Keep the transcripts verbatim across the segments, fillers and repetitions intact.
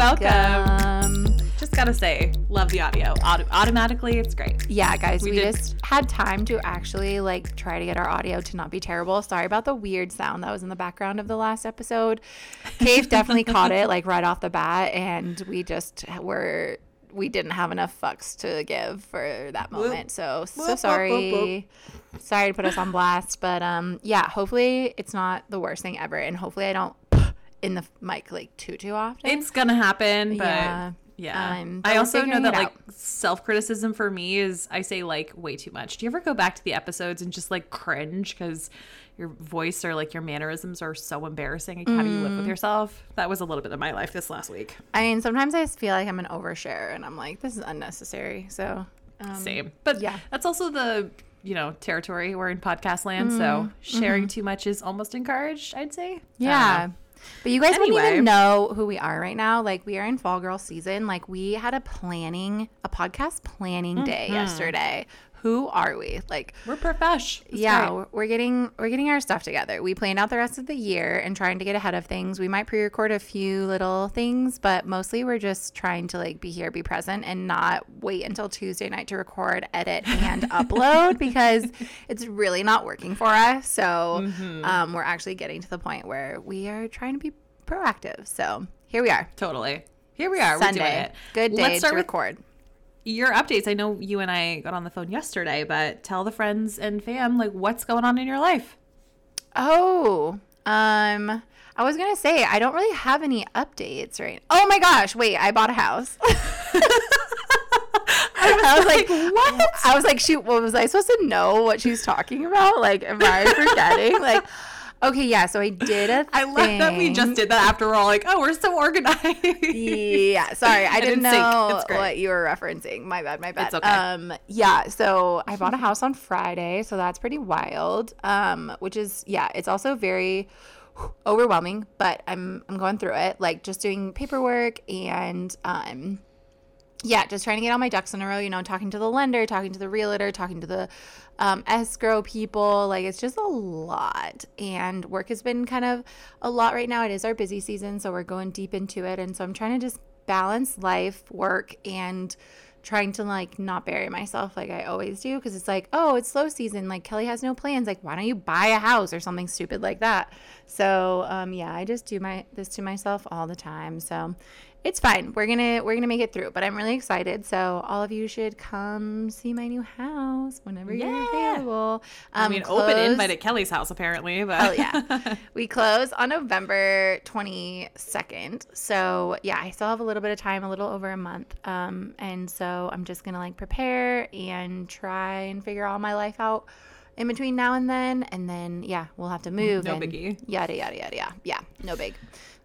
welcome. Just gotta say, love the audio. Auto- automatically, it's great. Yeah, guys, we, we just had time to actually like try to get our audio to not be terrible. Sorry about the weird sound that was in the background of the last episode. Cave definitely caught it like right off the bat, and we just were we didn't have enough fucks to give for that moment. So so Whoop, sorry. whoop, whoop, whoop. Sorry to put us on blast, but um yeah, hopefully it's not the worst thing ever, and hopefully I don't in the mic like too too often. It's gonna happen, but yeah. Yeah. Um, I also know that like out. self-criticism for me is I say like way too much. Do you ever go back to the episodes and just like cringe because your voice or like your mannerisms are so embarrassing? Like, how do you live with yourself? That was a little bit of my life this last week. I mean, sometimes I just feel like I'm an overshare and I'm like, this is unnecessary. So um, Same. But yeah, that's also the, you know, territory we're in podcast land. Mm, so sharing mm-hmm. too much is almost encouraged, I'd say. Yeah. But you guys anyway. wouldn't even know who we are right now. Like, we are in fall girl season. Like, we had a planning, a podcast planning day mm-hmm. yesterday. Who are we? Like, we're profesh. That's yeah, great. we're getting we're getting our stuff together. We planned out the rest of the year and trying to get ahead of things. We might pre-record a few little things, but mostly we're just trying to like be here, be present, and not wait until Tuesday night to record, edit, and upload because it's really not working for us. So mm-hmm. um, we're actually getting to the point where we are trying to be proactive. So here we are. Totally. Here we are. Sunday. We're doing it. Good day Let's start to with record. Your updates. I know you and I got on the phone yesterday, but tell the friends and fam like what's going on in your life. Oh, um, I was gonna say I don't really have any updates, right? Oh my gosh, wait, I bought a house. I was, I was like, like, what? I was like, shoot, what was I supposed to know what she's talking about? Like, am I forgetting? Like, okay, yeah, so I did a thing. I love that we just did that after we're all like, oh, we're so organized. Yeah, sorry, I didn't in know what you were referencing. My bad, my bad. It's okay. Um, yeah, so I bought a house on Friday, so that's pretty wild. Um, which is, yeah, it's also very overwhelming, but I'm I'm going through it. Like, just doing paperwork and um. Yeah, just trying to get all my ducks in a row, you know, talking to the lender, talking to the realtor, talking to the um, escrow people. Like, it's just a lot. And work has been kind of a lot right now. It is our busy season, so we're going deep into it. And so I'm trying to just balance life, work, and trying to, like, not bury myself like I always do. Because it's like, oh, it's slow season. Like, Kelly has no plans. Like, why don't you buy a house or something stupid like that? So, um, yeah, I just do my this to myself all the time. So it's fine. We're gonna we're gonna make it through. But I'm really excited. So all of you should come see my new house whenever yeah. you're available. Um, I mean, close, open invite at Kelly's house apparently. But oh yeah, we close on November twenty-second. So yeah, I still have a little bit of time, a little over a month. Um, and so I'm just gonna like prepare and try and figure all my life out in between now and then. And then yeah, we'll have to move. No and biggie. Yada yada yada yada. Yeah, no big.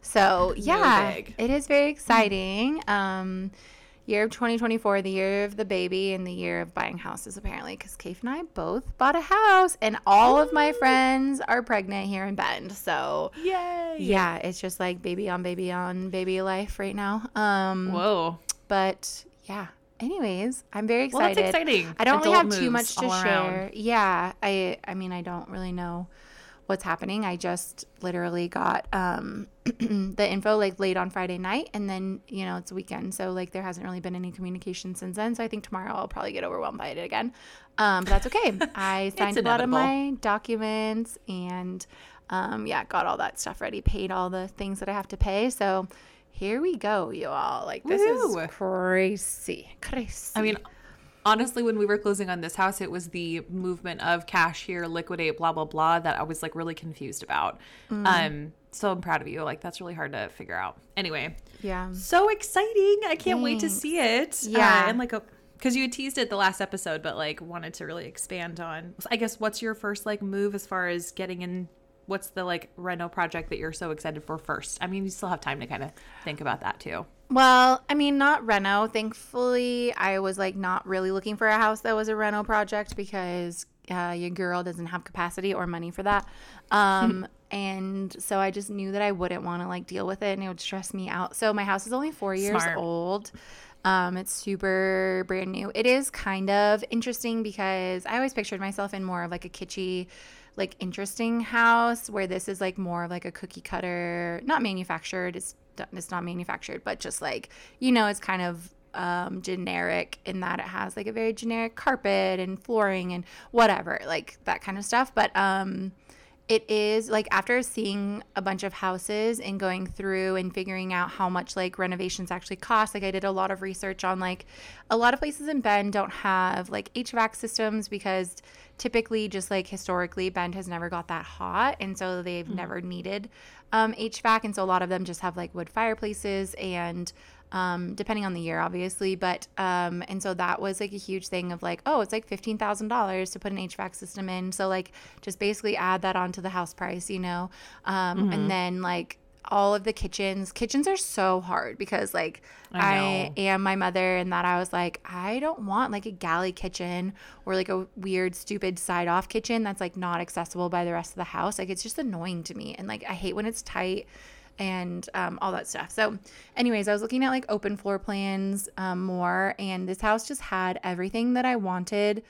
So yeah, no big. It is very exciting. Um, year of twenty twenty-four, the year of the baby, and the year of buying houses apparently, because Kate and I both bought a house, and all Ooh. of my friends are pregnant here in Bend. So yay! Yeah, it's just like baby on baby on baby life right now. Um, Whoa! But yeah. Anyways, I'm very excited. Well, that's exciting. I don't Adult really have too much to share. Around. Yeah, I I mean I don't really know what's happening. I just literally got um the info like late on Friday night, and then you know it's a weekend, so like there hasn't really been any communication since then. So I think tomorrow I'll probably get overwhelmed by it again. Um, but that's okay. I signed a lot of my documents and um yeah, got all that stuff ready, paid all the things that I have to pay. So here we go, you all. Like this Woo. is crazy, crazy. I mean, honestly, when we were closing on this house, it was the movement of cash here, liquidate, blah, blah, blah, that I was like really confused about. Mm. Um, so I'm proud of you. Like, that's really hard to figure out. Anyway. Yeah. So exciting. I can't Thanks. wait to see it. Yeah. Uh, and like, because you had teased it the last episode, but like wanted to really expand on, I guess, what's your first like move as far as getting in? What's the like reno project that you're so excited for first? I mean, you still have time to kind of think about that too. Well, I mean, not reno. Thankfully, I was like not really looking for a house that was a reno project because uh, your girl doesn't have capacity or money for that. Um, and so I just knew that I wouldn't want to like deal with it and it would stress me out. So my house is only four years Smart. old. Um, it's super brand new. It is kind of interesting because I always pictured myself in more of like a kitschy like interesting house, where this is like more of like a cookie cutter, not manufactured. It's it's not manufactured, but just like, you know, it's kind of um, generic in that it has like a very generic carpet and flooring and whatever, like that kind of stuff. But um, it is like, after seeing a bunch of houses and going through and figuring out how much like renovations actually cost, like I did a lot of research on like a lot of places in Bend don't have like H V A C systems, because typically, just like historically, Bend has never got that hot, and so they've mm-hmm. never needed um, H V A C, and so a lot of them just have like wood fireplaces, and um, depending on the year, obviously, but um, and so that was like a huge thing of like, oh, it's like fifteen thousand dollars to put an H V A C system in, so like just basically add that onto the house price, you know, um, mm-hmm. and then like all of the kitchens. Kitchens are so hard because like I, I am my mother, and that I was like, I don't want like a galley kitchen or like a weird stupid side off kitchen that's like not accessible by the rest of the house. Like it's just annoying to me, and like I hate when it's tight and um, all that stuff. So anyways, I was looking at like open floor plans um, more, and this house just had everything that I wanted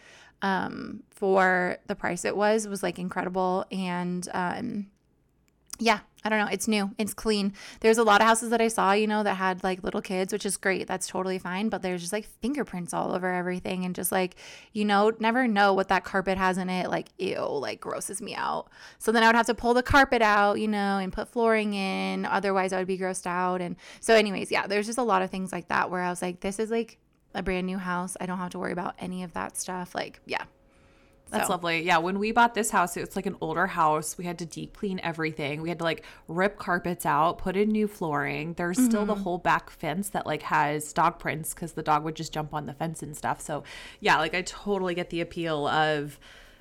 um, for the price it was. It was like incredible. And um yeah, I don't know. It's new. It's clean. There's a lot of houses that I saw, you know, that had like little kids, which is great. That's totally fine. But there's just like fingerprints all over everything, and just like, you know, never know what that carpet has in it. Like, ew, like grosses me out. So then I would have to pull the carpet out, you know, and put flooring in. Otherwise I would be grossed out. And so anyways, yeah, there's just a lot of things like that where I was like, this is like a brand new house. I don't have to worry about any of that stuff. Like, yeah. That's so lovely. Yeah, when we bought this house, it was like an older house. We had to deep clean everything. We had to like rip carpets out, put in new flooring. There's mm-hmm. still the whole back fence that like has dog prints because the dog would just jump on the fence and stuff. So yeah, like I totally get the appeal of,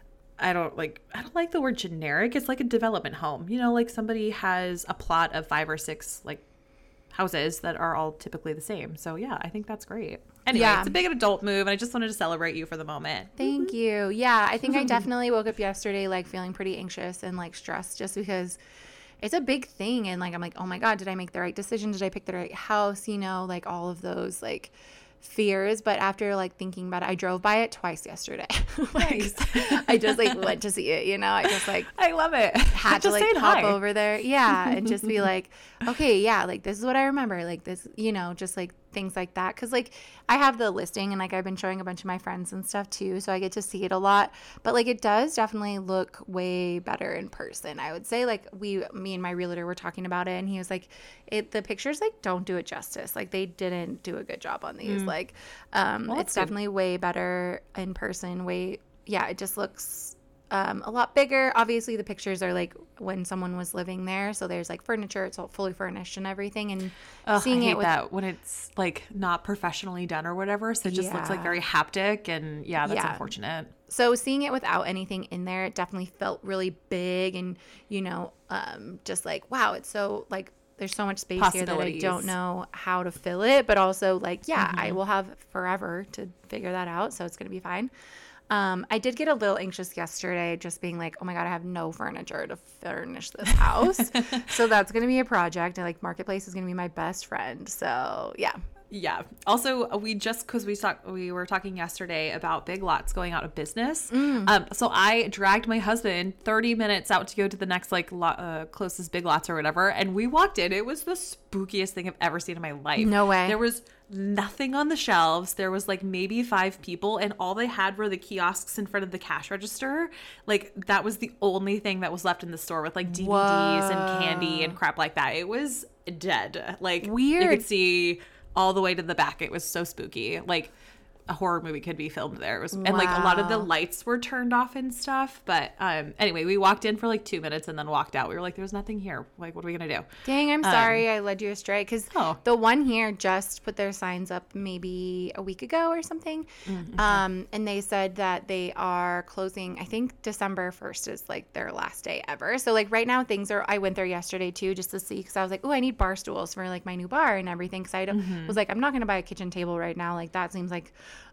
I don't like, I don't like the word generic. It's like a development home. You know, like somebody has a plot of five or six like houses that are all typically the same. So yeah, I think that's great. Anyway, yeah. It's a big adult move, and I just wanted to celebrate you for the moment. Thank mm-hmm. you. Yeah, I think I definitely woke up yesterday like feeling pretty anxious and like stressed, just because it's a big thing. And like, I'm like, oh my God, did I make the right decision? Did I pick the right house? You know, like all of those like fears. But after like thinking about it, I drove by it twice yesterday. like nice. I just like went to see it, you know. I just like I love it. Had just to like pop hi. over there. Yeah. And just be like, okay, yeah, like this is what I remember. Like this, you know, just like things like that. Cause like I have the listing, and like I've been showing a bunch of my friends and stuff too, so I get to see it a lot. But like it does definitely look way better in person. I would say like we me and my realtor were talking about it, and he was like, it the pictures like don't do it justice. Like they didn't do a good job on these. Mm. Like um well, it's definitely good. Way better in person. Way yeah, it just looks Um, a lot bigger. Obviously, the pictures are like when someone was living there, so there's like furniture. It's all fully furnished and everything. And Ugh, seeing I hate it with that when it's like not professionally done or whatever, so it just yeah. looks like very haptic. And yeah, that's yeah. unfortunate. So seeing it without anything in there, it definitely felt really big, and you know, um, just like wow, it's so like there's so much space here that I don't know how to fill it. But also like yeah, mm-hmm. I will have forever to figure that out, so it's gonna be fine. Um, I did get a little anxious yesterday, just being like, oh my God, I have no furniture to furnish this house. So that's going to be a project. And like Marketplace is going to be my best friend. So yeah. Yeah. Also, we just, because we talk, we were talking yesterday about Big Lots going out of business. Mm. Um, so I dragged my husband thirty minutes out to go to the next like lo- uh, closest Big Lots or whatever. And we walked in. It was the spookiest thing I've ever seen in my life. No way. There was nothing on the shelves. There was like maybe five people, and all they had were the kiosks in front of the cash register. Like that was the only thing that was left in the store, with like D V Ds Whoa. and candy and crap like that. It was dead. Like weird. You could see all the way to the back. It was so spooky. Like a horror movie could be filmed there. It was, wow. And like a lot of the lights were turned off and stuff. But um, anyway, we walked in for like two minutes and then walked out. We were like, there's nothing here. Like, what are we going to do? Dang, I'm um, sorry I led you astray. Because oh. the one here just put their signs up maybe a week ago or something. Mm-hmm. Um, and they said that they are closing, I think December first is like their last day ever. So like right now things are, I went there yesterday too, just to see, because I was like, oh, I need bar stools for like my new bar and everything. Because I mm-hmm. was like, I'm not going to buy a kitchen table right now. Like that seems like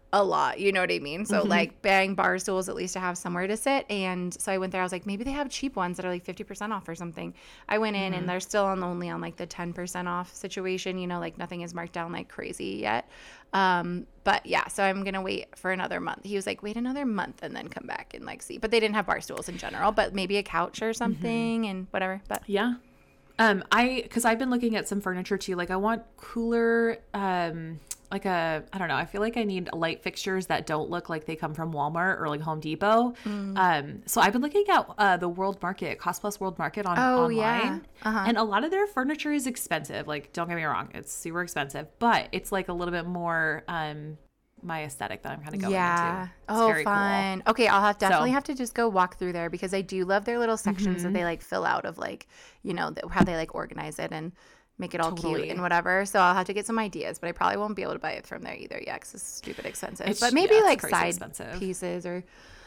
a lot. You know what I mean? So mm-hmm. like bang bar stools, at least to have somewhere to sit. And so I went there. I was like, maybe they have cheap ones that are like fifty percent off or something. I went in mm-hmm. and they're still on only on like the ten percent off situation. You know, like nothing is marked down like crazy yet. Um, but yeah, so I'm going to wait for another month. He was like, wait another month and then come back and like see. But they didn't have bar stools in general, but maybe a couch or something mm-hmm. and whatever. But yeah. Um, I, cause I've been looking at some furniture too. Like I want cooler, um, like a, I don't know. I feel like I need light fixtures that don't look like they come from Walmart or like Home Depot. Mm. Um, so I've been looking at uh, the World Market, Cost Plus World Market on oh, online, yeah. uh-huh. and a lot of their furniture is expensive. Like, don't get me wrong, it's super expensive, but it's like a little bit more um, my aesthetic that I'm kind of going yeah. into. It's oh, fun. Cool. Okay, I'll have definitely so, have to just go walk through there because I do love their little sections mm-hmm. that they like fill out of like, you know, the, how they like organize it and make it all totally. Cute and whatever. So I'll have to get some ideas, but I probably won't be able to buy it from there either yet because it's stupid expensive. It's, but maybe yeah, like side expensive. Pieces or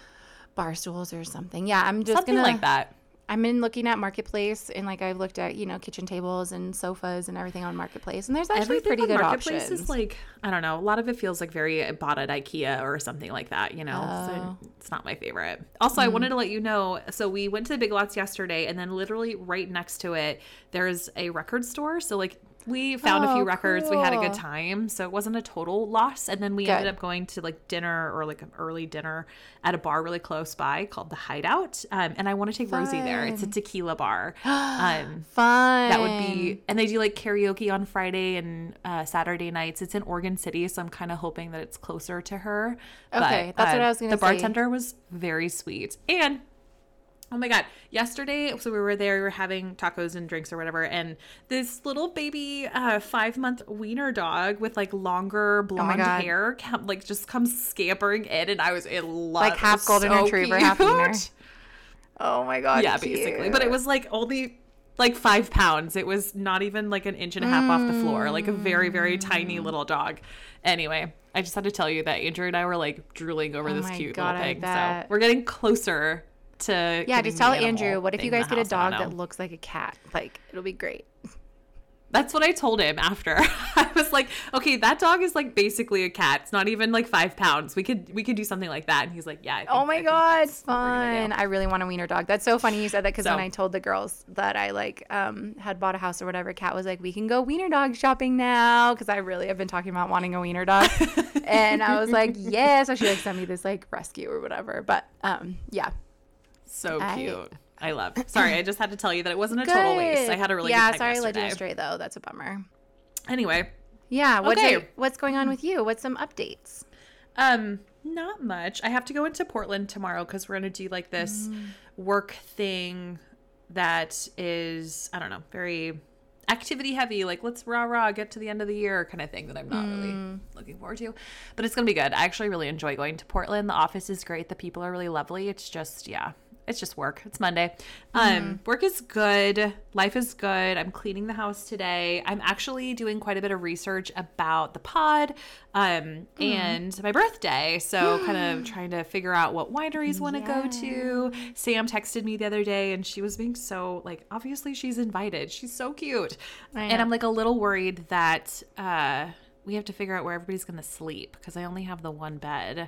bar stools or something. Yeah, I'm just something gonna like that. I'm in looking at Marketplace and like I've looked at, you know, kitchen tables and sofas and everything on Marketplace and there's actually everything pretty good Marketplace options. Is like, I don't know, a lot of it feels like very bought at IKEA or something like that, you know. Oh. So it's not my favorite. Also, mm. I wanted to let you know, so we went to the Big Lots yesterday and then literally right next to it there's a record store. So like we found oh, a few records. cool. We had a good time. So it wasn't a total loss. And then we good. ended up going to like dinner or like an early dinner at a bar really close by called The Hideout. Um, and I want to take Fun. Rosie there. It's a tequila bar. Um, Fun. That would be, and they do like karaoke on Friday and uh, Saturday nights. It's in Oregon City. So I'm kind of hoping that it's closer to her. Okay. But, that's uh, what I was going to say. say. The bartender was very sweet. And oh my God. Yesterday, so we were there, we were having tacos and drinks or whatever. And this little baby uh, five month wiener dog with like longer blonde oh hair kept, like just comes scampering in. And I was in love. Like half golden so retriever, cute. half wiener. Oh my God. Yeah, cute. basically. But it was like only like five pounds. It was not even like an inch and a half mm. off the floor. Like a very, very tiny little dog. Anyway, I just had to tell you that Andrew and I were like drooling over oh this cute God, little thing. So we're getting closer. To yeah, just tell Andrew, what if you guys get a dog that looks like a cat? Like, it'll be great. That's what I told him after. I was like, okay, that dog is like basically a cat. It's not even like five pounds. We could we could do something like that. And he's like, yeah. I think, oh my I God, fun. I really want a wiener dog. That's so funny you said that because so, when I told the girls that I like um had bought a house or whatever, Kat was like, we can go wiener dog shopping now because I really have been talking about wanting a wiener dog. And I was like, yeah. So she like sent me this like rescue or whatever. But um yeah. So cute. I, I love. Sorry, I just had to tell you that it wasn't a Good. total waste. I had a really yeah, good time sorry yesterday. I led you astray though. That's a bummer. Anyway. Yeah. What okay. did, what's going on with you? What's some updates? Um, not much. I have to go into Portland tomorrow because we're gonna do like this mm. work thing that is, I don't know, very activity heavy, like let's rah rah get to the end of the year kind of thing that I'm not mm. really looking forward to, but it's gonna be good. I actually really enjoy going to Portland. The office is great, the people are really lovely. It's just yeah it's just work. It's Monday. Mm. Um work is good, life is good. I'm cleaning the house today. I'm actually doing quite a bit of research about the pod um mm. and my birthday, so kind of trying to figure out what wineries want to yeah. go to. Sam texted me the other day and she was being so like, obviously she's invited, she's so cute, and I'm like a little worried that uh we have to figure out where everybody's gonna sleep because I only have the one bed.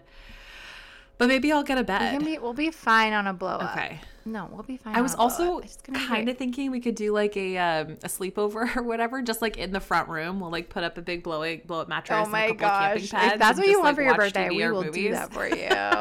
But maybe I'll get a bed. We can be, we'll be fine on a blow up. Okay. No, we'll be fine. I was also kind great. of thinking we could do like a um, a sleepover or whatever, just like in the front room. We'll like put up a big blow up, blow up mattress. Oh my and a couple gosh! of camping pads if that's what and you just, want like, for your watch birthday, T V we will movies. do that for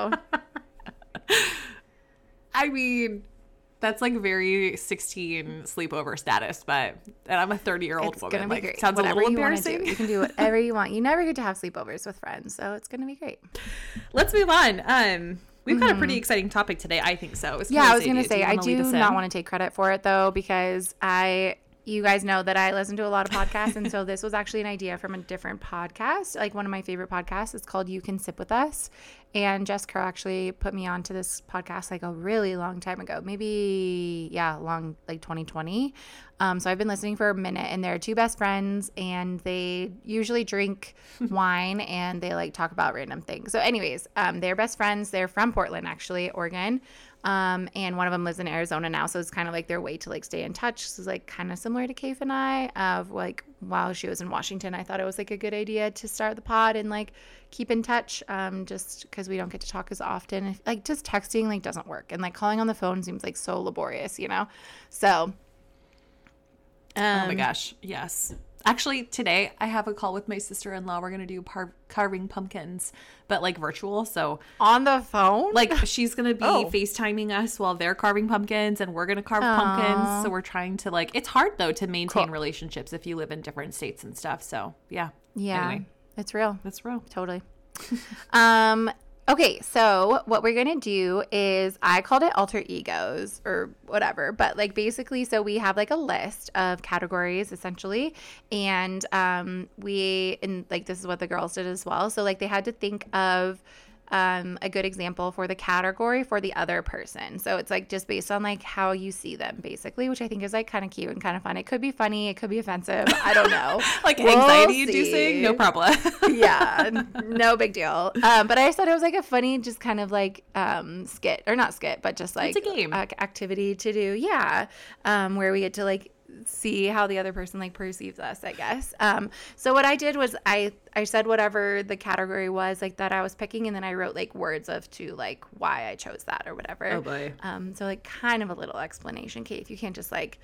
you. I mean, that's like very sixteen sleepover status, but and I'm a thirty year old it's woman. Gonna be like, great. Sounds whatever a little you embarrassing. Do. You can do whatever you want. You never get to have sleepovers with friends, so it's gonna be great. Let's move on. Um. We've got mm-hmm. a pretty exciting topic today, I think so. I yeah, I was going to say, do I do not want to take credit for it, though, because I, you guys know that I listen to a lot of podcasts, and so this was actually an idea from a different podcast, like one of my favorite podcasts. It's called You Can Sip With Us, and Jessica actually put me onto this podcast like a really long time ago, maybe, yeah, long, like twenty twenty. Um, so I've been listening for a minute, and they're two best friends, and they usually drink wine, and they like talk about random things. So anyways, um, they're best friends. They're from Portland, actually, Oregon. Um, and one of them lives in Arizona now, so it's kind of like their way to like stay in touch. So it's like kind of similar to Kaif and I. Of like while she was in Washington, I thought it was like a good idea to start the pod and like keep in touch. Um, just because we don't get to talk as often. If, like just texting like doesn't work, and like calling on the phone seems like so laborious, you know. So. Um, oh my gosh, yes. Actually, today I have a call with my sister-in-law. We're going to do par- carving pumpkins, but like virtual. So on the phone? Like she's going to be Oh. FaceTiming us while they're carving pumpkins and we're going to carve Aw. pumpkins. So we're trying to like, it's hard though to maintain Cool. relationships if you live in different states and stuff. So yeah. Yeah, Anyway, it's real. that's real. Totally. um, okay, so what we're going to do is I called it alter egos or whatever, but like basically, so we have like a list of categories essentially. And um, we, and like this is what the girls did as well. So like they had to think of um, a good example for the category for the other person. So it's like just based on like how you see them basically, which I think is like kind of cute and kind of fun. It could be funny. It could be offensive. I don't know. Like We'll anxiety inducing, see. no problem. Yeah, no big deal. Um, but I just thought it was like a funny, just kind of like um, skit or not skit, but just like It's a game. uh, activity to do. Yeah, um, where we get to like see how the other person like perceives us, I guess. Um, so what I did was I I said whatever the category was like that I was picking, and then I wrote like words of to like why I chose that or whatever. Oh boy. Um, so like kind of a little explanation, Kate. You can't just like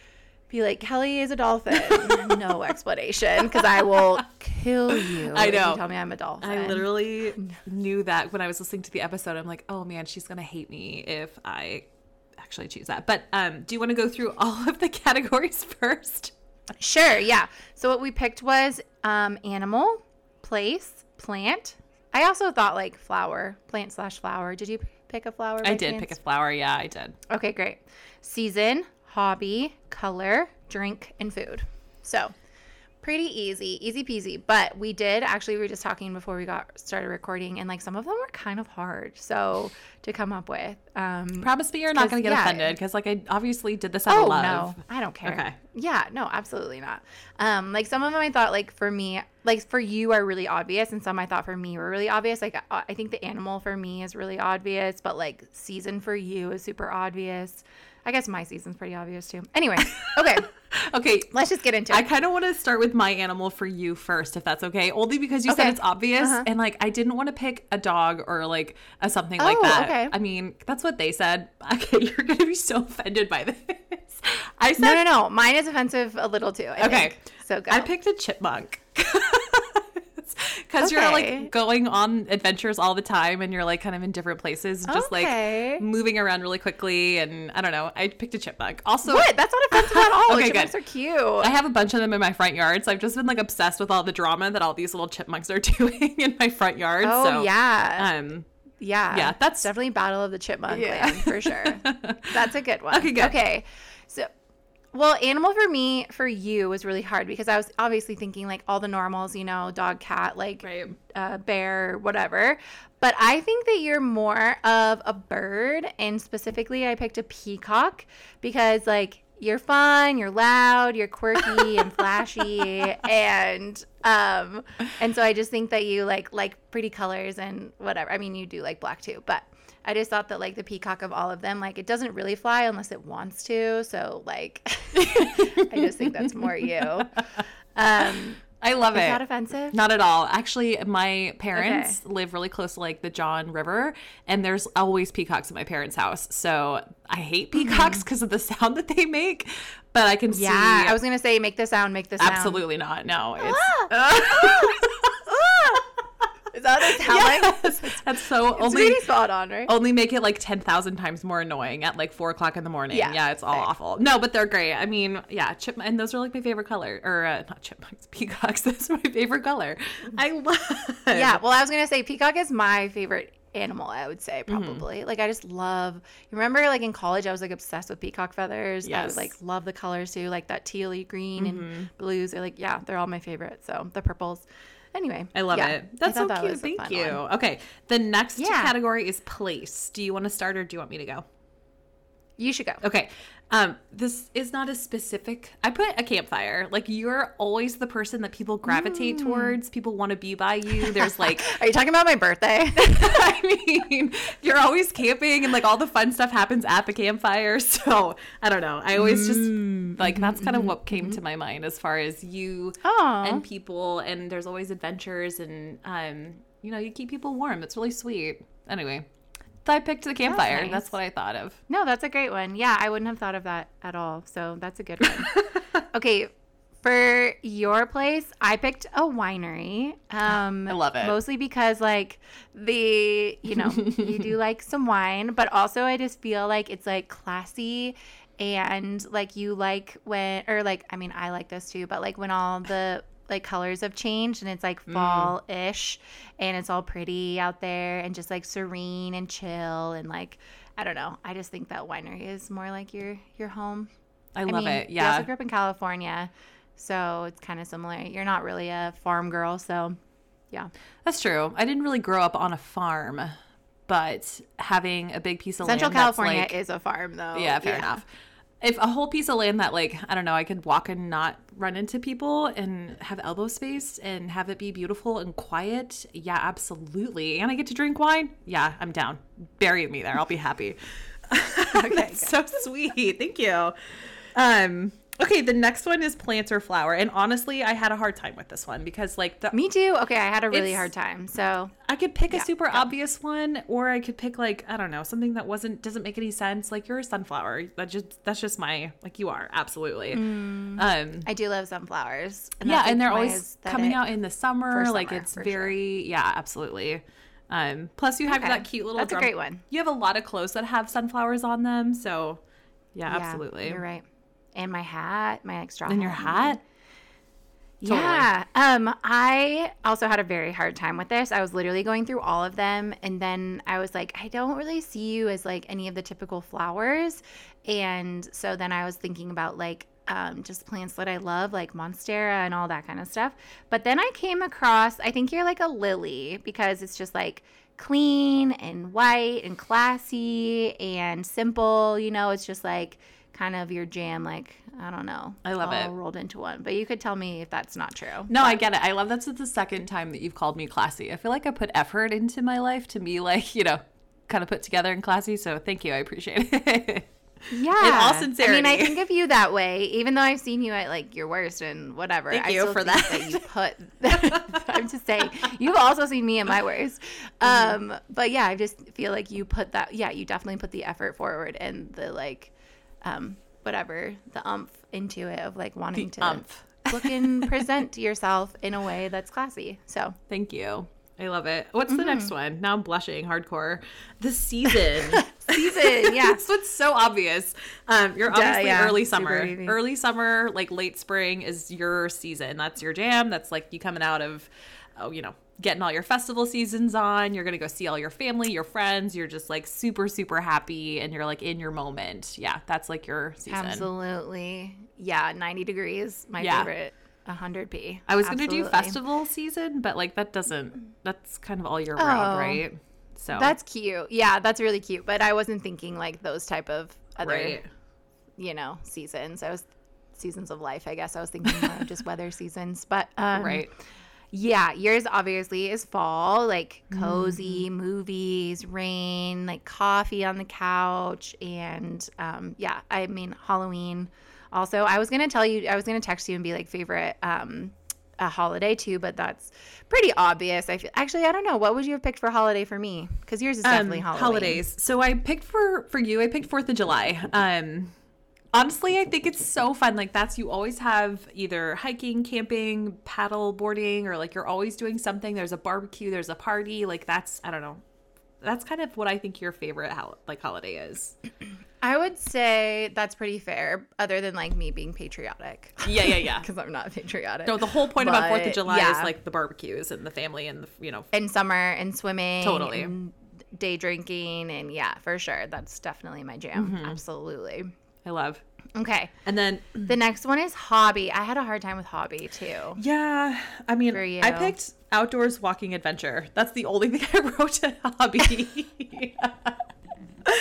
be like, Kelly is a dolphin. No explanation, because I will kill you. I if know. you tell me I'm a dolphin. I literally knew that when I was listening to the episode. I'm like, oh man, she's going to hate me if I actually choose that. But um, do you want to go through all of the categories first? Sure, yeah. So what we picked was um, animal, place, plant. I also thought like flower, plant slash flower. Did you pick a flower? I by did chance? pick a flower. Yeah, I did. Okay, great. Season, hobby, color, drink, and food. So pretty easy, easy peasy. But we did actually, we were just talking before we got started recording, and like some of them were kind of hard. So to come up with. Um, Promise me you're not 'cause, going to get yeah. offended because like I obviously did this out Oh of love. no, I don't care. Okay. Yeah, no, absolutely not. Um, like some of them I thought like for me, like for you are really obvious, and some I thought for me were really obvious. Like I, I think the animal for me is really obvious, but like season for you is super obvious. I guess my season's pretty obvious too. Anyway, okay, Okay. let's just get into it. I kind of want to start with my animal for you first, if that's okay. Only because you Okay. said it's obvious, Uh-huh. and like I didn't want to pick a dog or like a something like Oh, that. okay. I mean, that's what they said. Okay, you're gonna be so offended by this. I said no, no, no. Mine is offensive a little too. I Okay. think. So go. I picked a chipmunk. Because you're Okay. like going on adventures all the time and you're like kind of in different places, just Okay. like moving around really quickly. And I don't know. I picked a chipmunk. Also, What? That's not offensive at all. Okay, Chipmunks good. are cute. I have a bunch of them in my front yard. So I've just been like obsessed with all the drama that all these little chipmunks are doing in my front yard. oh so, yeah. Um, Yeah. Yeah, that's- definitely Battle of the Chipmunk Yeah. Land for sure. That's a good one. Okay, good. Okay. So, well, animal for me, for you was really hard because I was obviously thinking like all the normals, you know, dog, cat, like Right. uh, bear, whatever. But I think that you're more of a bird, and specifically I picked a peacock because like you're fun, you're loud, you're quirky and flashy, and um, and so I just think that you like like pretty colors and whatever. I mean, you do like black too, but I just thought that like the peacock of all of them, like it doesn't really fly unless it wants to. So like, I just think that's more you. Um, I love is it. that offensive? Not at all. Actually, my parents live really close to like the John River, and there's always peacocks at my parents' house. So I hate peacocks because of the sound that they make, but I can Mm-hmm. Yeah, see. I was gonna say make the sound, make the sound. Absolutely not. No, it's. Is that what they sound like? Yes. That's so It's only really spot on, right? only make it like ten thousand times more annoying at like four o'clock in the morning. Yeah, Yeah, it's all same. awful. No, but they're great. I mean, yeah, chip and those are like my favorite color, or uh, not chipmunks, peacocks. That's my favorite color. I love. Yeah, well, I was gonna say peacock is my favorite animal. I would say Mm-hmm. probably. Like I just love. You remember, like in college, I was like obsessed with peacock feathers. I Yes. would like love the colors too, like that tealy green Mm-hmm. and blues. They're like yeah, they're all my favorite. So the purples. Anyway, I love yeah, it. That's I so thought that cute. was a Thank fun you. one. Okay, the next Yeah. category is place. Do you want to start or do you want me to go? You should go. Okay. Um, this is not a specific. I put a campfire. Like, you're always the person that people gravitate mm. towards. People want to be by you. There's like, are you talking about my birthday? I mean, you're always camping and like all the fun stuff happens at the campfire. So I don't know. I always just mm. like that's kind of what came to my mind as far as you Aww. And people. And there's always adventures and um, you know, you keep people warm. It's really sweet. Anyway. I picked the campfire. That's, nice. That's what I thought of. No, that's a great one. Yeah, I wouldn't have thought of that at all. So that's a good one. Okay, for your place, I picked a winery. Um, I love it. Mostly because, like, the, you know, you do like some wine, but also I just feel like it's, like, classy and, like, you like when, or, like, I mean, I like this too, but, like, when all the like colors have changed and it's like fall-ish mm. and it's all pretty out there and just like serene and chill and like I don't know. I just think that winery is more like your your home. I, I love mean, it. Yeah. I also grew up in California, so it's kind of similar. You're not really a farm girl, so yeah. That's true. I didn't really grow up on a farm, but having a big piece of Central land California that's like, is a farm though. Yeah, fair yeah. enough. If a whole piece of land that, like, I don't know, I could walk and not run into people and have elbow space and have it be beautiful and quiet, yeah, absolutely. And I get to drink wine, yeah, I'm down. Bury me there. I'll be happy. Okay, that's so sweet. Thank you. Um, okay, the next one is plants or flower. And honestly, I had a hard time with this one because, like, the, me too. Okay, I had a really hard time. So I could pick yeah, a super yeah. obvious one, or I could pick like I don't know something that wasn't doesn't make any sense. Like you're a sunflower. That just that's just my like you are absolutely. Mm, um, I do love sunflowers. And yeah, like and they're always coming out in the summer. summer like it's very sure. yeah, absolutely. Um, plus you have okay. that cute little. That's drum. a great one. You have a lot of clothes that have sunflowers on them, so yeah, yeah absolutely. You're right. And my hat, my like straw. And your hat. Totally. Yeah. Um, I also had a very hard time with this. I was literally going through all of them. And then I was like, I don't really see you as like any of the typical flowers. And so then I was thinking about like um, just plants that I love, like Monstera and all that kind of stuff. But then I came across, I think you're like a lily because it's just like clean and white and classy and simple. You know, it's just like kind of your jam, like I don't know. I love all it. Rolled into one, but you could tell me if that's not true. No, but. I get it. I love that's the second time that you've called me classy. I feel like I put effort into my life to be like you know, kind of put together and classy. So thank you. I appreciate it. Yeah. In all sincerity. I mean, I think of you that way, even though I've seen you at like your worst and whatever. Thank I you still for think that. that you put. I'm just saying, you've also seen me at my worst. Um, mm-hmm. But yeah, I just feel like you put that. Yeah, you definitely put the effort forward and the like. Um, whatever the umph into it of like wanting the to umph. look and present yourself in a way that's classy. So thank you. I love it. What's mm-hmm. the next one? Now I'm blushing hardcore. The season. Season, yeah. This one's so obvious. Um, you're obviously yeah, early summer. Early summer, like late spring is your season. That's your jam. That's like you coming out of, oh, you know, getting all your festival seasons on. You're going to go see all your family, your friends. You're just like super, super happy and you're like in your moment. Yeah, that's like your season. Absolutely. Yeah, ninety degrees, my yeah. favorite. one hundred p. I was going to do festival season, but like that doesn't, that's kind of all year oh, round, right? So that's cute. Yeah, that's really cute. But I wasn't thinking like those type of other, right. you know, seasons. I was seasons of life, I guess. I was thinking more of just weather seasons. But um, right. Yeah, yours obviously is fall, like cozy mm. movies, rain, like coffee on the couch. And um, yeah, I mean, Halloween. Also, I was going to tell you, I was going to text you and be like favorite um, a holiday too, but that's pretty obvious. I feel actually, I don't know. What would you have picked for holiday for me? Because yours is definitely um, Halloween. Holidays. So I picked for, for you, I picked fourth of July. Um, honestly, I think it's so fun. Like that's, you always have either hiking, camping, paddle boarding, or like you're always doing something. There's a barbecue, there's a party. Like that's, I don't know. That's kind of what I think your favorite ho- like holiday is. I would say that's pretty fair, other than like me being patriotic. Yeah, yeah, yeah. Because I'm not patriotic. No, the whole point but, about fourth of July yeah. is like the barbecues and the family and the, you know. And summer and swimming. Totally. And day drinking. And yeah, for sure. That's definitely my jam. Mm-hmm. Absolutely. I love. Okay. And then the next one is hobby. I had a hard time with hobby too. Yeah. I mean, I picked outdoors walking adventure. That's the only thing I wrote to hobby.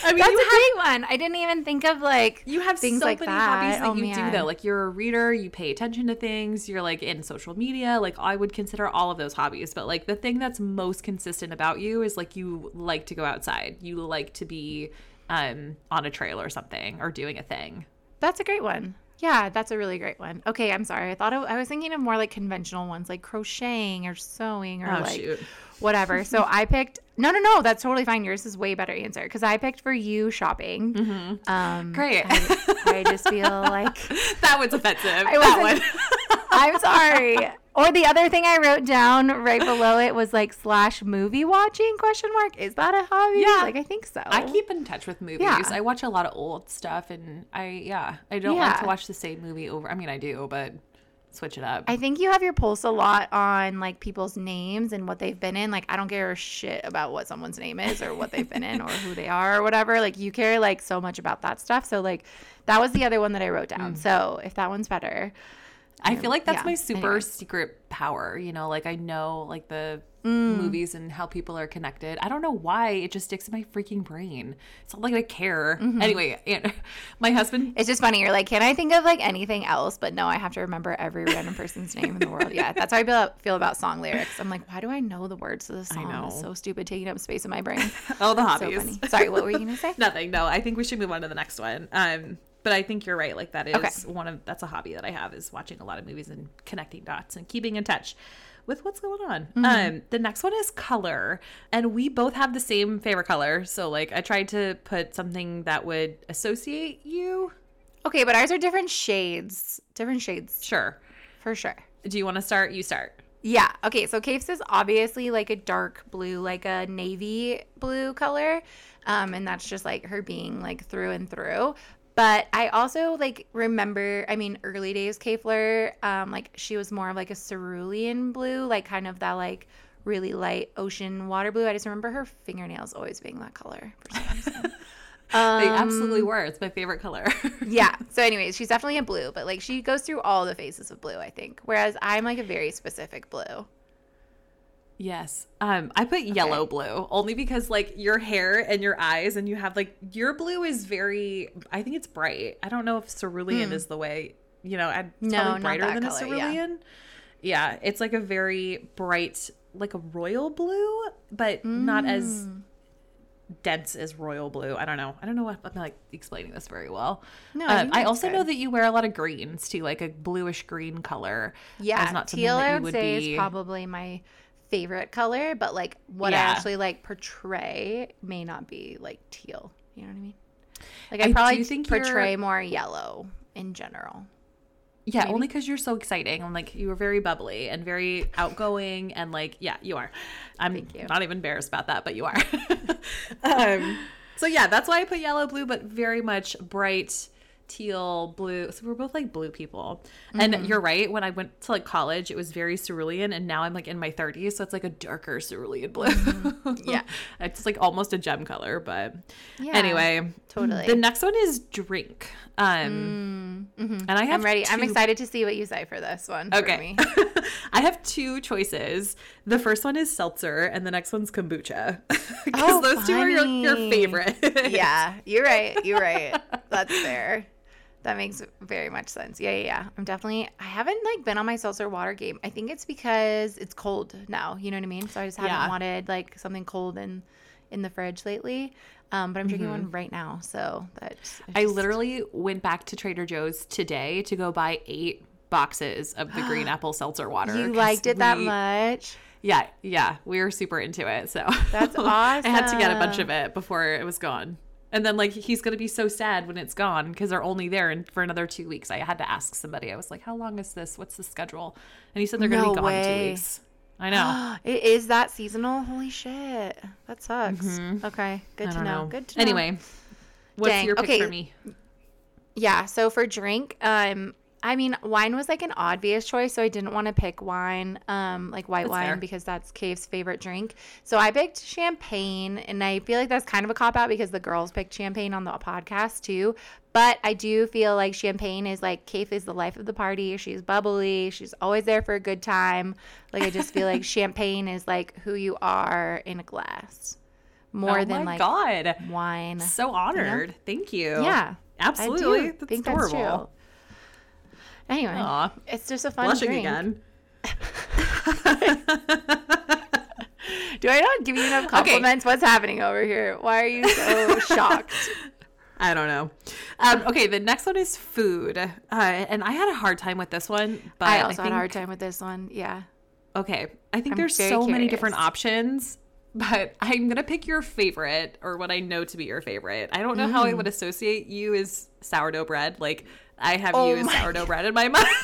I mean, That's you a have, great one. I didn't even think of like you have things so like many that. hobbies that Oh, you do man. though. Like you're a reader, you pay attention to things, you're like in social media. Like I would consider all of those hobbies. But like the thing that's most consistent about you is like you like to go outside. You like to be um, on a trail or something or doing a thing. That's a great one. Yeah, that's a really great one. Okay, I'm sorry. I thought I, I was thinking of more like conventional ones like crocheting or sewing or Oh, like shoot. whatever. So I picked no, no, no. That's totally fine. Yours is way better answer because I picked for you shopping. Mm-hmm. Um, Great. I, I just feel like That one's offensive. I that wasn't- one. I'm sorry. Or the other thing I wrote down right below it was like slash movie watching question mark. Is that a hobby? Yeah. Like I think so. I keep in touch with movies. Yeah. I watch a lot of old stuff, and I yeah, I don't like Yeah. to watch the same movie over. I mean, I do, but switch it up. I think you have your pulse a lot on like people's names and what they've been in. Like I don't care a shit about what someone's name is or what they've been in or who they are or whatever. Like you care like so much about that stuff. So like that was the other one that I wrote down. Mm. So if that one's better. I feel like that's yeah, my super anyway. secret power. You know, like I know like the Mm. movies and how people are connected. I don't know why it just sticks in my freaking brain. It's not like I care. Mm-hmm. Anyway, and my husband. It's just funny. You're like, can I think of like anything else? But no, I have to remember every random person's name in the world. Yeah, that's how I feel, feel about song lyrics. I'm like, why do I know the words to the song? know. It's so stupid, taking up space in my brain. Oh, the So hobbies. funny. Sorry, what were you gonna say? Nothing. No, I think we should move on to the next one. Um, but I think you're right. Like that is Okay. one of that's a hobby that I have is watching a lot of movies and connecting dots and keeping in touch with what's going on. Mm-hmm. Um, the next one is color, and we both have the same favorite color. So like I tried to put something that would associate you. Okay, but ours are different shades. Different shades Sure. for sure. Do you want to start? You start. Yeah. Okay. So Kaif's is obviously like a dark blue, like a navy blue color. Um, and that's just like her being like through and through. But I also like remember, I mean, early days Kaifler, um, like she was more of like a cerulean blue, like kind of that like really light ocean water blue. I just remember her fingernails always being that color for some reason. Um, They absolutely were. It's my favorite color. yeah. So anyways, she's definitely a blue, but like she goes through all the phases of blue, I think. Whereas I'm like a very specific blue. Yes. Um, I put yellow blue only because like your hair and your eyes and you have like your blue is very I think it's bright. I don't know if cerulean is the way, you know, it's No, probably not brighter that than color, a yeah. cerulean. Yeah. It's like a very bright, like a royal blue, but not as dense as royal blue. I don't know. I don't know what I'm like explaining this very well. No, I Um, think I that's also know good. that you wear a lot of greens too, like a bluish green color. Yeah, As not something teal that I you would, would say be- is probably my favorite color, but like what I Yeah. actually like portray may not be like teal. You know what I mean? Like I, I probably do think portray you're- more yellow in general. Yeah, Maybe. only because you're so exciting. I'm like, you were very bubbly and very outgoing, and like, yeah, you are. I'm Thank you. not even embarrassed about that, but you are. um, so yeah, that's why I put yellow, blue, but very much bright teal, blue. So we're both like blue people. Mm-hmm. And you're right. When I went to like college, it was very cerulean, and now I'm like in my thirties, so it's like a darker cerulean blue. Yeah. It's like almost a gem color, but Yeah, anyway, totally. The next one is drink. Um, Mhm. and I have I'm ready. I'm two- excited to see what you say for this one. for Okay. me. I have two choices. The first one is seltzer, and the next one's kombucha. Because Oh, those two are your, your funny. favorite. Yeah, you're right. You're right. That's fair. That makes very much sense. Yeah, yeah, yeah. I'm definitely. I haven't like been on my seltzer water game. I think it's because it's cold now. You know what I mean? So I just haven't Yeah. wanted like something cold in in the fridge lately. Um, but I'm drinking one right now. So that's. Mm-hmm. I literally went back to Trader Joe's today to go buy eight boxes of the green apple seltzer water. You 'cause liked it that we- much. Yeah, yeah. We were super into it. So That's I had to get a bunch awesome. of it before it was gone. And then like he's gonna be so sad when it's gone because they're only there in, for another two weeks. I had to ask somebody. I was like, "How long is this? What's the schedule?" And he said they're gonna No be gone in two way. weeks. I know. It is that seasonal. Holy shit. That sucks. Okay. Good I to don't know. know. Good to know. Anyway, what's Dang, your pick okay. for me? Yeah, so for drink, um, I mean, wine was like an obvious choice, so I didn't want to pick wine, um, like white That's wine, fair. because that's Kave's favorite drink. So I picked champagne, and I feel like that's kind of a cop out because the girls picked champagne on the podcast too. But I do feel like champagne is like Kave is the life of the party. She's bubbly. She's always there for a good time. Like I just feel like champagne is like who you are in a glass. more oh than my like God. wine. So honored. Thank you. Yeah. Absolutely. I do That's think adorable. that's true. Anyway, Aw. it's just a fun Blushing drink. again. Do I not give you enough compliments? What's happening over here? Why are you so shocked? I don't know. Um, okay, the next one is food. Uh, and I had a hard time with this one. But I also I think, had a hard time with this one. Yeah. Okay, I think I'm there's very so many curious. different options. But I'm going to pick your favorite, or what I know to be your favorite. I don't know mm. how I would associate you as sourdough bread. Like, I have oh you as sourdough God. bread in my mind.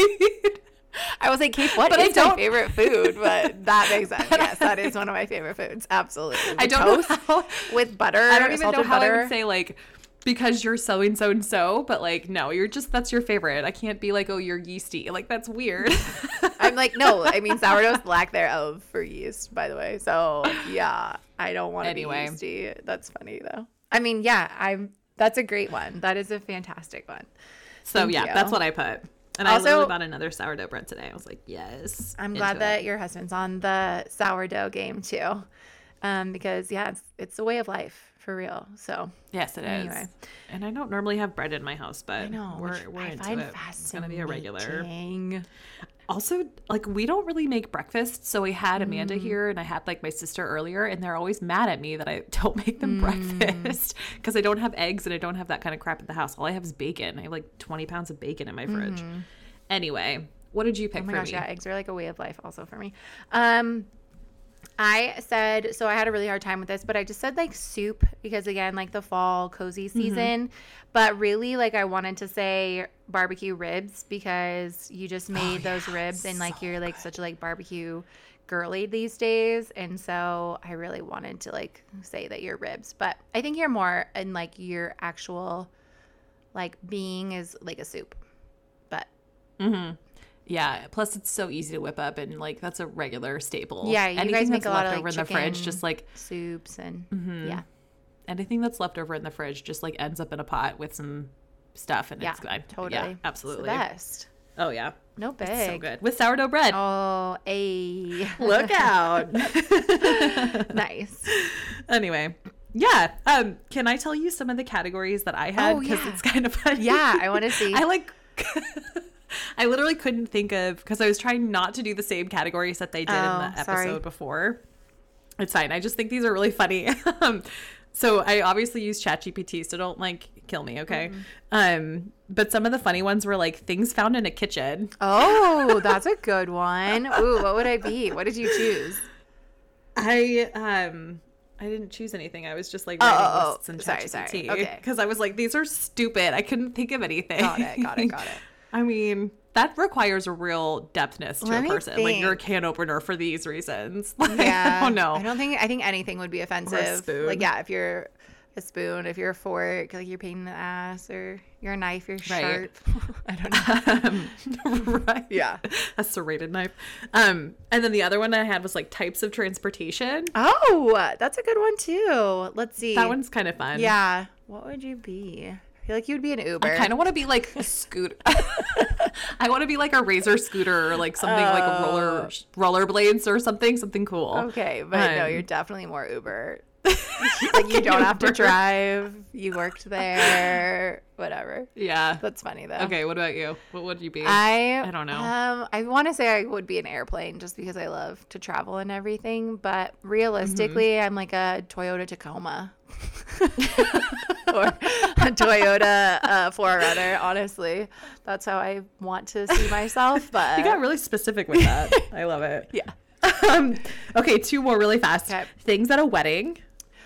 I was like, Kate, what but is my favorite food? But that makes sense. Yes, that is one of my favorite foods. Absolutely. The I don't toast know how, with butter. I don't even know how butter. I would say, like, because you're so and so and so, but like, no, you're just, that's your favorite. I can't be like, oh, you're yeasty. Like, that's weird. I'm like, no, I mean, sourdough's lack thereof for yeast, by the way. So yeah, I don't want to anyway. be yeasty. That's funny though. I mean, yeah, I'm, that's a great one. That is a fantastic one. So Thank yeah, you. that's what I put. And Also, I literally bought another sourdough bread today. I was like, yes. I'm glad that it. your husband's on the sourdough game too. Um, because yeah, it's, it's a way of life for real. So yes, it anyway. is. And I don't normally have bread in my house, but I know, we're, we're I into find it. It's going to be a regular. fascinating. Also, like, we don't really make breakfast. So we had Amanda mm. here, and I had like my sister earlier, and they're always mad at me that I don't make them mm. breakfast because I don't have eggs and I don't have that kind of crap at the house. All I have is bacon. I have like twenty pounds of bacon in my fridge. Mm. Anyway, what did you pick oh my for gosh, me? Yeah, eggs are like a way of life also for me. Um, I said, so I had a really hard time with this, but I just said like soup because again, like the fall cozy season, mm-hmm. but really like I wanted to say barbecue ribs because you just made oh, those yeah, ribs and like so you're like good. Such a like barbecue girly these days. And so I really wanted to like say that you're ribs, but I think you're more in like your actual like being is like a soup, but mm-hmm. Yeah, plus it's so easy to whip up and like that's a regular staple. Yeah, you anything guys make that's a lot left of like over in the fridge, just like soups and mm-hmm. yeah. Anything that's left over in the fridge just like ends up in a pot with some stuff and yeah, it's good. Totally. Yeah, absolutely. It's the best. Oh yeah. No big. It's so good. With sourdough bread. Oh, a look out. Nice. Anyway. Yeah. Um, can I tell you some of the categories that I had? Because oh, yeah. it's kind of funny. Yeah, I want to see. I like I literally couldn't think of, because I was trying not to do the same categories that they did oh, in the episode sorry. before. It's fine. I just think these are really funny. um, so I obviously use ChatGPT, so don't like kill me, okay? Mm-hmm. Um, but some of the funny ones were like things found in a kitchen. Oh, that's a good one. Ooh, what would I be? What did you choose? I um I didn't choose anything. I was just like writing oh, lists in sorry, ChatGPT. sorry. Okay. Because I was like, these are stupid. I couldn't think of anything. Got it, got it, got it. I mean, that requires a real depthness to Let a person. Think. Like, you're a can opener for these reasons. Like, yeah. I don't know. I don't think, I think anything would be offensive. Or a spoon. Like, yeah, if you're a spoon, if you're a fork, like you're pain in the ass, or you're a knife, you're right. sharp. I don't know. Um, right. Yeah. A serrated knife. Um, and then the other one I had was like types of transportation. Oh, that's a good one too. Let's see. That one's kind of fun. Yeah. What would you be? I feel like you would be an Uber. I kind of want to be like a scooter. I want to be like a razor scooter or like something uh, like a roller rollerblades or something, something cool. Okay, but um, no, you're definitely more Uber. Like you don't have to drive. You worked there. Whatever. Yeah. That's funny though. Okay, what about you? What would you be? I I don't know. Um, I want to say I would be an airplane just because I love to travel and everything. But realistically, mm-hmm. I'm like a Toyota Tacoma. Or a Toyota uh, four runner. Honestly, that's how I want to see myself. But you got really specific with that. I love it. Yeah. Um, okay, two more really fast. Okay. Things at a wedding.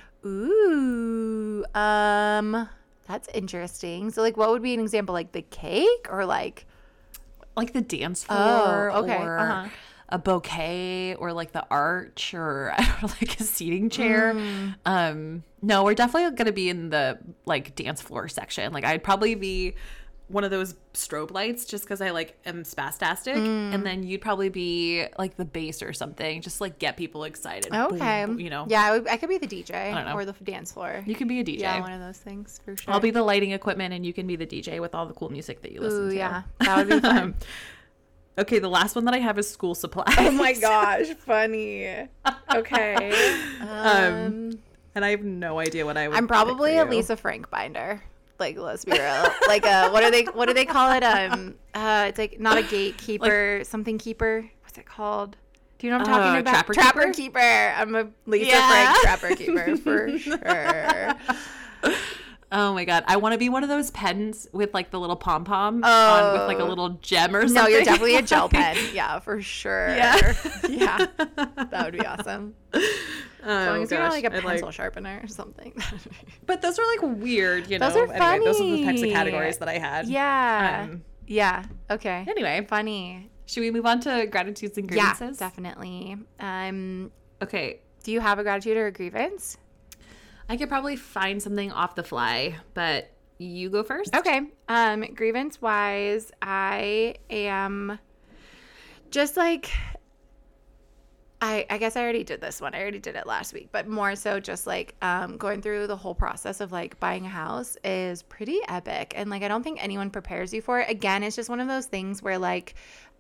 Ooh, um, that's interesting. So, like, what would be an example? Like the cake, or like, like the dance floor, oh, okay. or uh-huh. a bouquet, or like the arch, or I don't know, like a seating chair. Mm. Um, no, we're definitely gonna be in the like dance floor section. Like, I'd probably be one of those strobe lights just because I like am spastastic, mm. and then you'd probably be like the bass or something, just like get people excited. Okay, boom, you know. Yeah, I, would, I could be the D J I don't know. or the dance floor. You can be a D J. Yeah, one of those things for sure. I'll be the lighting equipment, and you can be the D J with all the cool music that you listen Ooh, to. Yeah, that would be fun. Okay, the last one that I have is school supplies. Oh my gosh, funny. Okay. um. um And I have no idea what I would I'm probably pick a for you. Lisa Frank binder. Like, let's be real. Like a what do they what do they call it? Um, uh, it's like not a gatekeeper, like, something keeper. What's it called? Do you know what I'm talking uh, about? Trapper, Trapper keeper? keeper. I'm a Lisa Yeah. Frank trapper keeper for sure. Oh my god, I want to be one of those pens with like the little pom pom Oh. on with like a little gem or something. No, you're definitely a gel pen. Yeah, for sure. Yeah. Yeah. That would be awesome. As long Oh as you're not gosh, like a I pencil sharpener or something. But those are like weird, you know. Those are Anyway, those are the types of funny. categories that I had. Yeah. Um, yeah. Okay. Anyway, Funny. should we move on to gratitudes and Yeah, grievances? definitely. Um, Okay, do you have a gratitude or a grievance? I could probably find something off the fly, but you go first. Okay. Um, grievance wise, I am just like I I guess I already did this one. I already did it last week, but more so just like um going through the whole process of like buying a house is pretty epic. And like I don't think anyone prepares you for it. Again, it's just one of those things where like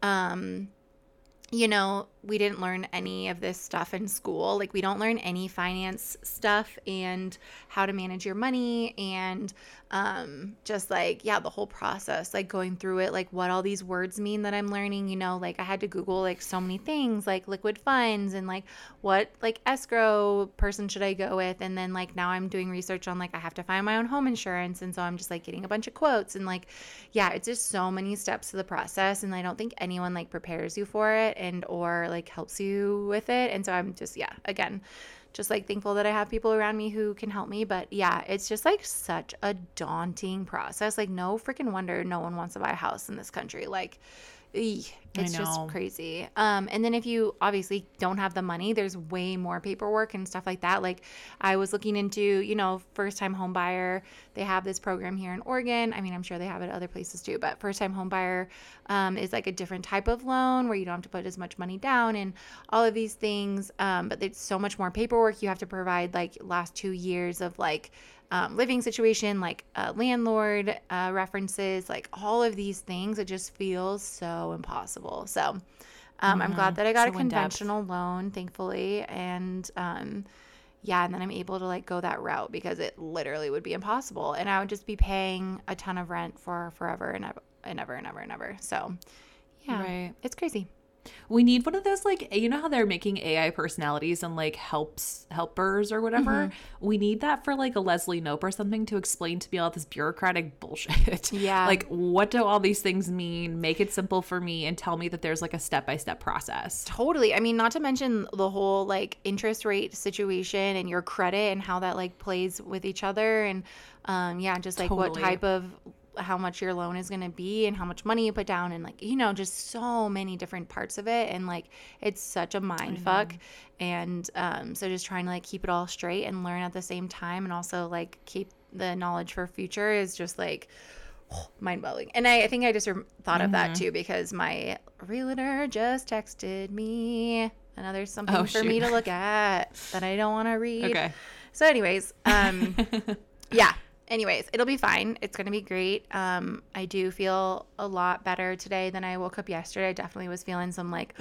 um you know, we didn't learn any of this stuff in school. Like we don't learn any finance stuff and how to manage your money and um just like yeah, the whole process, like going through it, like what all these words mean that I'm learning, you know, like I had to Google like so many things like liquid funds and like what like escrow person should I go with, and then like now I'm doing research on like I have to find my own home insurance, and so I'm just like getting a bunch of quotes and like yeah, it's just so many steps to the process, and I don't think anyone like prepares you for it and or like helps you with it. And so I'm just yeah, again, just like thankful that I have people around me who can help me. But yeah, it's just like such a daunting process. Like no freaking wonder no one wants to buy a house in this country. Like eek, it's just know. crazy. Um, and then if you obviously don't have the money, there's way more paperwork and stuff like that. Like I was looking into, you know, first time home buyer. They have this program here in Oregon. I mean, I'm sure they have it other places too, but first time home buyer um, is like a different type of loan where you don't have to put as much money down and all of these things. Um, but it's so much more paperwork. You have to provide like last two years of like Um, living situation, like uh, landlord uh, references, like all of these things. It just feels so impossible. So um, mm-hmm. I'm glad that I got So a conventional loan, thankfully. And um, yeah, and then I'm able to like go that route because it literally would be impossible. And I would just be paying a ton of rent for forever and ever and ever and ever and ever. So yeah, Right. it's crazy. We need one of those, like, you know how they're making A I personalities and like helps helpers or whatever. Mm-hmm. We need that for like a Leslie Knope or something to explain to me all this bureaucratic bullshit. Yeah. Like, what do all these things mean? Make it simple for me and tell me that there's like a step by step process. Totally. I mean, not to mention the whole like interest rate situation and your credit and how that like plays with each other. And um, yeah, just like what Totally. type of how much your loan is going to be and how much money you put down and like, you know, just so many different parts of it. And like, it's such a mind fuck. And um, so just trying to like keep it all straight and learn at the same time and also like keep the knowledge for future is just like mind blowing. And I, I think I just re- thought of that too because my realtor just texted me another something Oh, for shoot. me to look at that I don't want to read. Okay. So anyways, um, yeah. Anyways, it'll be fine. It's going to be great. Um, I do feel a lot better today than I woke up yesterday. I definitely was feeling some like,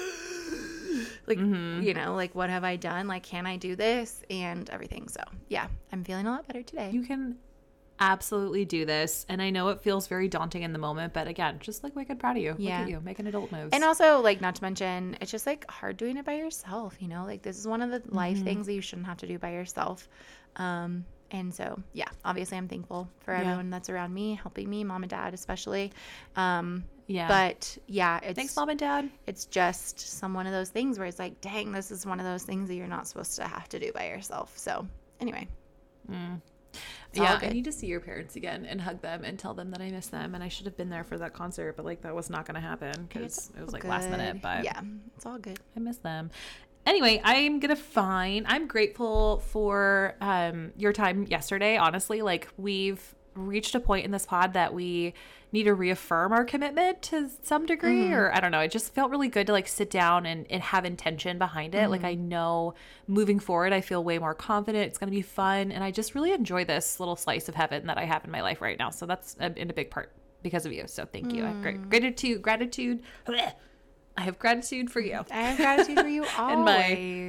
like, Mm-hmm. you know, like what have I done? Like, can I do this? And everything. So yeah, I'm feeling a lot better today. You can absolutely do this. And I know it feels very daunting in the moment, but again, just like wicked proud of you. Yeah. Look at you making adult moves. And also, like, not to mention, it's just like hard doing it by yourself, you know, like this is one of the life Mm-hmm. things that you shouldn't have to do by yourself. Um, and so, yeah, obviously I'm thankful for Yeah. everyone that's around me, helping me, mom and dad, especially. Um, yeah. but yeah, it's, Thanks, Mom and Dad. it's just some one of those things where it's like, dang, this is one of those things that you're not supposed to have to do by yourself. So anyway, Mm. It's all Yeah, I good. need to see your parents again and hug them and tell them that I miss them. And I should have been there for that concert, but like that was not going to happen because It's it was like all last minute. good. But yeah, it's all good. I miss them. Anyway, I'm going to find, I'm grateful for um, your time yesterday. Honestly, like we've reached a point in this pod that we need to reaffirm our commitment to some degree, Mm-hmm. or I don't know. It just felt really good to like sit down and, and have intention behind it. Like I know moving forward, I feel way more confident. It's going to be fun. And I just really enjoy this little slice of heaven that I have in my life right now. So that's uh, in a big part because of you. So thank you. I have great gratitude, gratitude. I have gratitude for you. I have gratitude for you And my- always.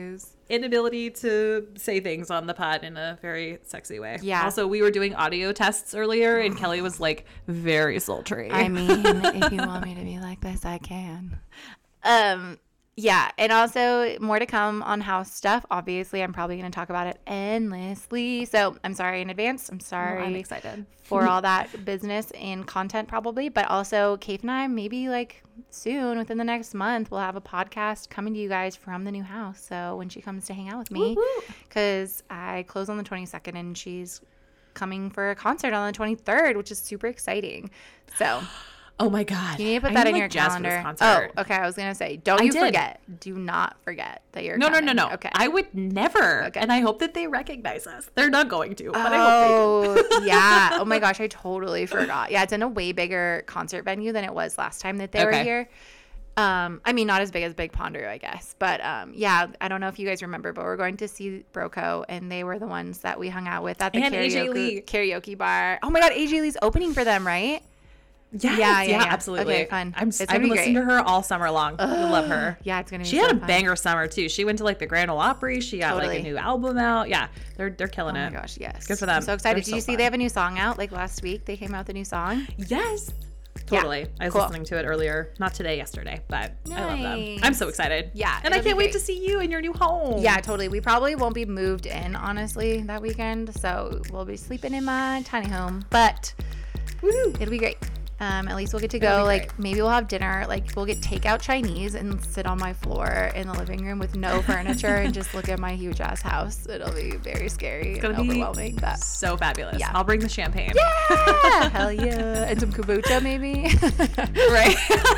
inability to say things on the pod in a very sexy way. Yeah. Also, we were doing audio tests earlier, and Kelly was like very sultry. I mean, if you want me to be like this, I can. Um, yeah, and also more to come on house stuff. Obviously, I'm probably going to talk about it endlessly. So I'm sorry in advance. I'm sorry. Well, I'm excited for all that business and content probably, but also Kate and I maybe like soon within the next month we'll have a podcast coming to you guys from the new house. So when she comes to hang out with me, because I close on the twenty-second and she's coming for a concert on the twenty-third, which is super exciting. So. Oh my God. You need to put I that need, in like, your jazz for this calendar. concert. Oh, okay. I was going to say, don't I you did. forget. Do not forget that you're No, coming. no, no, no. Okay. I would never. Okay. And I hope that they recognize us. They're not going to, but oh, I hope they do. yeah. Oh my gosh, I totally forgot. Yeah, it's in a way bigger concert venue than it was last time that they Okay. were here. Um, I mean, not as big as Big Ponder, I guess. But um, yeah, I don't know if you guys remember, but we're going to see Broco, and they were the ones that we hung out with at the And A J karaoke, Lee. karaoke bar. Oh my God, A J Lee's opening for them, right? Yes, Yeah, yeah, yeah, yeah. absolutely. Okay, fun. I'm, It's I've gonna been be listening great. to her all summer long. I love her. Yeah, it's gonna be She so had a fun. banger summer too. She went to like the Grand Ole Opry. She got like Totally. a new album out. Yeah, they're they're Oh killing my it. gosh, yes. Good for them. I'm so excited. They're Did so you see fun. they have a new song out like last week? They came out with a new song. Yes, totally. I was cool. listening to it earlier, not today, yesterday, but I love them. Nice. I'm so excited. Yeah, and I it'll be can't wait great. to see you in your new home. Yeah, totally. We probably won't be moved in, honestly, that weekend. So we'll be sleeping in my tiny home. But Woo-hoo. it'll be great. Um, at least we'll get to It'll go. be Like great. maybe we'll have dinner. Like we'll get takeout Chinese and sit on my floor in the living room with no furniture and just look at my huge ass house. It'll be very scary and gonna be overwhelming. But So fabulous. Yeah. I'll bring the champagne. yeah, hell yeah, and some kombucha maybe. Right.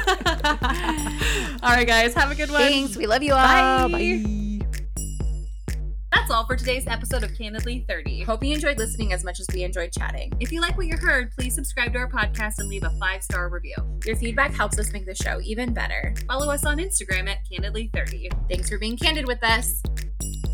All right, guys. Have a good one. Thanks. We love you all. Bye. That's all for today's episode of Candidly thirty. Hope you enjoyed listening as much as we enjoyed chatting. If you like what you heard, please subscribe to our podcast and leave a five-star review. Your feedback helps us make the show even better. Follow us on Instagram at Candidly thirty. Thanks for being candid with us.